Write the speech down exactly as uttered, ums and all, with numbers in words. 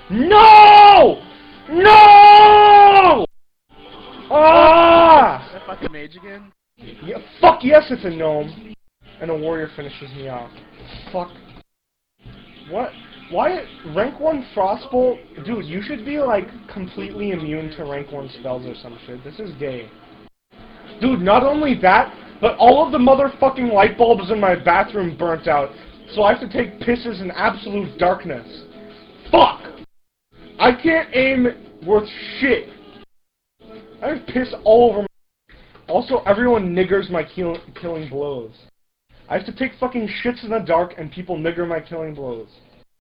No! No! Ah! Is that fucking mage again? Yeah, fuck yes, it's a gnome. And a warrior finishes me off. Fuck. What? Why? Rank one Frostbolt? Dude, you should be, like, completely immune to rank one spells or some shit. This is gay. Dude, not only that, but all of the motherfucking light bulbs in my bathroom burnt out, so I have to take pisses in absolute darkness. Fuck! I can't aim worth shit. I have piss all over my... Also, everyone niggers my kill killing blows. I have to take fucking shits in the dark and people nigger my killing blows.